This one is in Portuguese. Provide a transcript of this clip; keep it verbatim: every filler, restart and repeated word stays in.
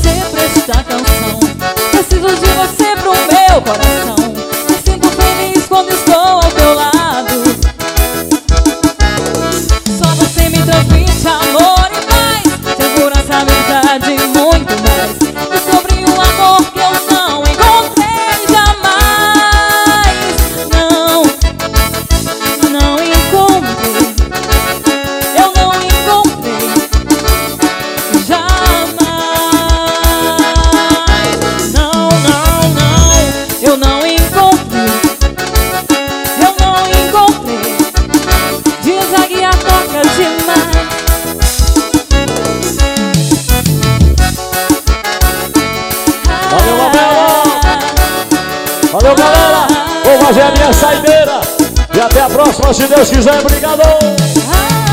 você pra esta canção. Preciso de você pro meu coração. Me sinto feliz quando estou ao teu lado. Só você me transmite amor e paz, segurança, verdade e muito mais. Descobri um amor que eu não encontrei jamais. Não, não encontrei. Eu não encontrei jamais. Não, não, não, eu não encontrei. Eu não encontrei. Diz a guia, toca demais. Valeu, Mabela! Valeu, galera! Vou fazer a minha saideira. E até a próxima, se Deus quiser. Obrigado!